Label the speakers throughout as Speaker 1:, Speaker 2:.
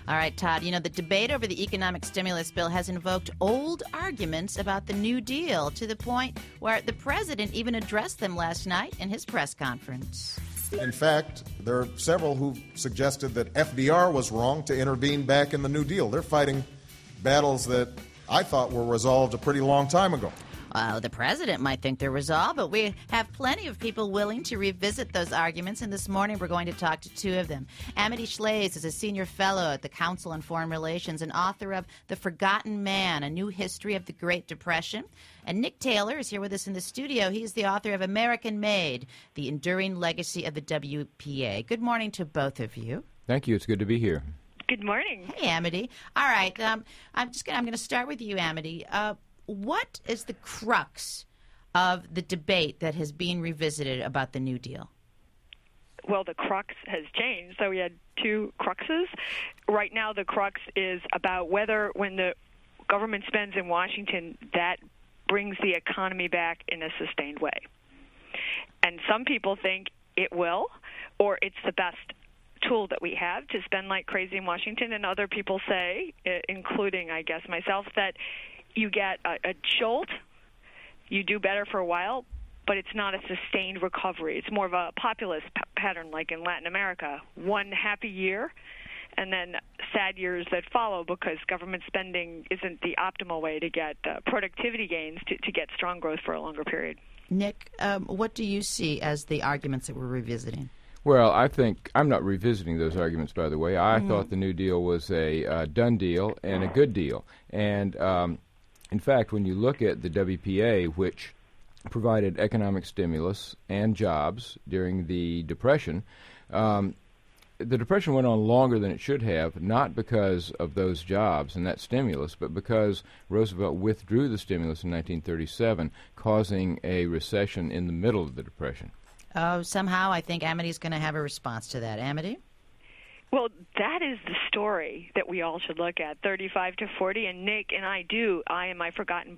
Speaker 1: All right, Todd, you know, the debate over the economic stimulus bill has invoked old arguments about the New Deal to the point where the president even addressed them last night in his press conference.
Speaker 2: In fact, there are several who suggested that FDR was wrong to intervene back in the New Deal. They're fighting battles that I thought were resolved a pretty long time ago.
Speaker 1: The president might think they're resolved, but we have plenty of people willing to revisit those arguments, and this morning we're going to talk to two of them. Amity Shlaes is a senior fellow at the Council on Foreign Relations and author of The Forgotten Man, A New History of the Great Depression. And Nick Taylor is here with us in the studio. He is the author of American Made, The Enduring Legacy of the WPA. Good morning to both of you.
Speaker 3: Thank you. It's good to be here.
Speaker 4: Good morning.
Speaker 1: Hey, Amity. All right, I'm going to start with you, Amity. What is the crux of the debate that has been revisited about the New Deal?
Speaker 4: Well, the crux has changed. So we had two cruxes. Right now, the crux is about whether when the government spends in Washington, that brings the economy back in a sustained way. And some people think it will, or it's the best tool that we have to spend like crazy in Washington. And other people say, including, I guess, myself, that you get a jolt, you do better for a while, but it's not a sustained recovery. It's more of a populist pattern like in Latin America. One happy year and then sad years that follow because government spending isn't the optimal way to get productivity gains to get strong growth for a longer period.
Speaker 1: Nick, what do you see as the arguments that we're revisiting?
Speaker 3: Well, I think I'm not revisiting those arguments, by the way. I thought the New Deal was a done deal and a good deal. And in fact, when you look at the WPA, which provided economic stimulus and jobs during the Depression, the Depression went on longer than it should have, not because of those jobs and that stimulus, but because Roosevelt withdrew the stimulus in 1937, causing a recession in the middle of the Depression.
Speaker 1: Somehow I think Amity's going to have a response to that. Amity?
Speaker 4: Well, that is the story that we all should look at, 35 to 40, and Nick and I in my Forgotten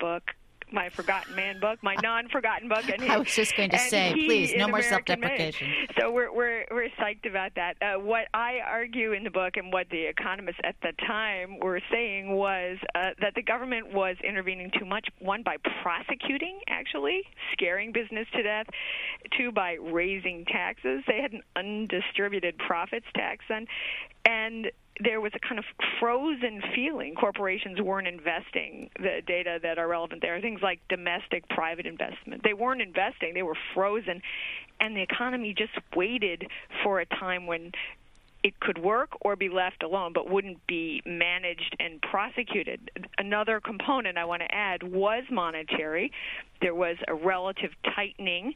Speaker 4: Man book, my non-forgotten book. And
Speaker 1: I was just going to say, please, no more self-deprecation.
Speaker 4: So we're psyched about that. What I argue in the book and what the economists at the time were saying was that the government was intervening too much, one, by prosecuting, actually, scaring business to death, two, by raising taxes. They had an undistributed profits tax then, and there was a kind of frozen feeling. Corporations weren't investing. The data that are relevant there are things like domestic private investment. They weren't investing. They were frozen. And the economy just waited for a time when it could work or be left alone, but wouldn't be managed and prosecuted. Another component I want to add was monetary. There was a relative tightening,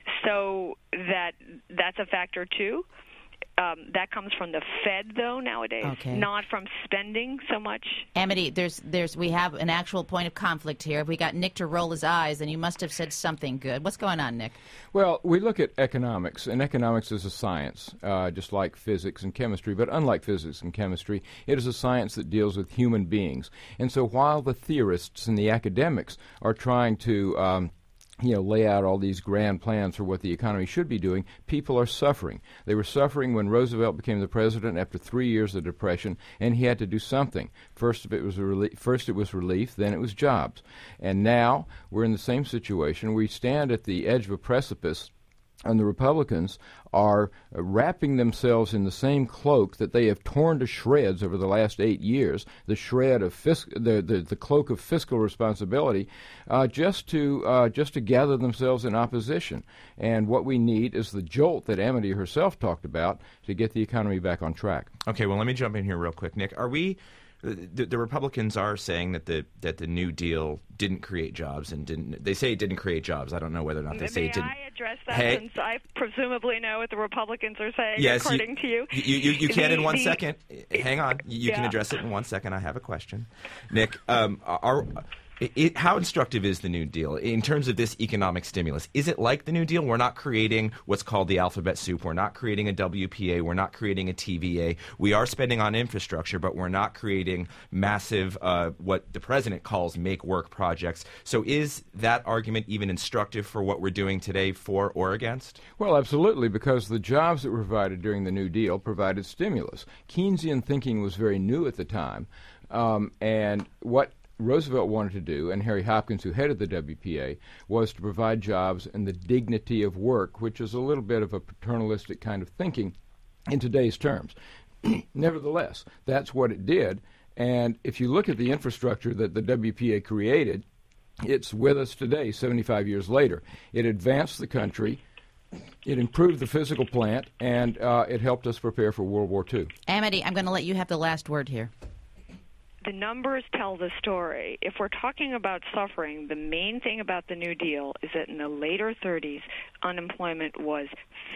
Speaker 4: so that's a factor too. That comes from the Fed, though, nowadays, not from spending so much.
Speaker 1: Amity, we have an actual point of conflict here. If we got Nick to roll his eyes, then you must have said something good. What's going on, Nick?
Speaker 3: Well, we look at economics, and economics is a science, just like physics and chemistry. But unlike physics and chemistry, it is a science that deals with human beings. And so while the theorists and the academics are trying to lay out all these grand plans for what the economy should be doing, people are suffering. They were suffering when Roosevelt became the president after 3 years of Depression, and he had to do something. First it was relief, then it was jobs. And now we're in the same situation. We stand at the edge of a precipice, and the Republicans are wrapping themselves in the same cloak that they have torn to shreds over the last 8 years, the shred of the cloak of fiscal responsibility, just to gather themselves in opposition. And what we need is the jolt that Amity herself talked about to get the economy back on track.
Speaker 5: Okay, well, let me jump in here real quick, Nick. Are we? The Republicans are saying that the New Deal didn't create jobs and didn't. They say it didn't create jobs. I don't know whether or not they say it didn't.
Speaker 4: May I address that since I presumably know what the Republicans are saying, according to you?
Speaker 5: You can in 1 second. Hang on. You can address it in 1 second. I have a question. Nick, How instructive is the New Deal in terms of this economic stimulus? Is it like the New Deal? We're not creating what's called the alphabet soup. We're not creating a WPA. We're not creating a TVA. We are spending on infrastructure, but we're not creating massive, what the president calls make-work projects. So is that argument even instructive for what we're doing today, for or against?
Speaker 3: Well, absolutely, because the jobs that were provided during the New Deal provided stimulus. Keynesian thinking was very new at the time, and what Roosevelt wanted to do, and Harry Hopkins, who headed the WPA, was to provide jobs and the dignity of work, which is a little bit of a paternalistic kind of thinking in today's terms. Nevertheless, that's what it did, and if you look at the infrastructure that the WPA created, it's with us today, 75 years later. It advanced the country, it improved the physical plant, and it helped us prepare for World War II.
Speaker 1: Amity, I'm going to let you have the last word here.
Speaker 4: The numbers tell the story. If we're talking about suffering, the main thing about the New Deal is that in the later 30s, unemployment was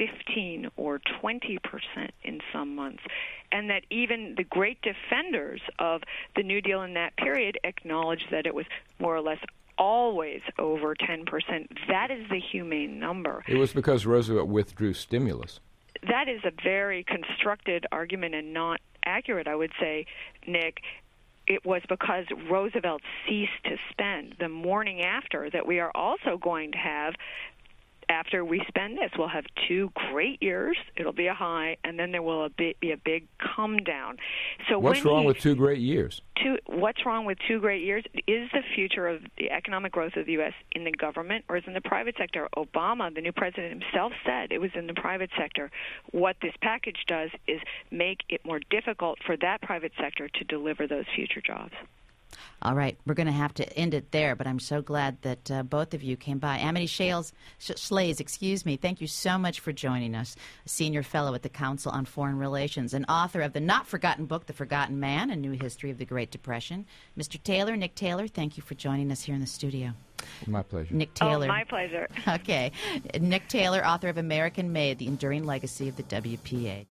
Speaker 4: 15 or 20% in some months, and that even the great defenders of the New Deal in that period acknowledged that it was more or less always over 10%. That is the humane number.
Speaker 3: It was because Roosevelt withdrew stimulus.
Speaker 4: That is a very constructed argument and not accurate, I would say, Nick. It was because Roosevelt ceased to spend the morning after that we are also going to have. After we spend this, we'll have 2 great years. It'll be a high, and then there will be a big come down. So
Speaker 3: what's wrong with 2 great years?
Speaker 4: What's wrong with 2 great years? Is the future of the economic growth of the U.S. in the government or is in the private sector? Obama, the new president himself, said it was in the private sector. What this package does is make it more difficult for that private sector to deliver those future jobs.
Speaker 1: All right, we're going to have to end it there, but I'm so glad that both of you came by. Amity Schlaes, thank you so much for joining us, a senior fellow at the Council on Foreign Relations and author of the not-forgotten book, The Forgotten Man, A New History of the Great Depression. Mr. Taylor, Nick Taylor, thank you for joining us here in the studio.
Speaker 3: My pleasure.
Speaker 1: Nick Taylor.
Speaker 4: Oh, my pleasure.
Speaker 1: Okay. Nick Taylor, author of American Made, The Enduring Legacy of the WPA.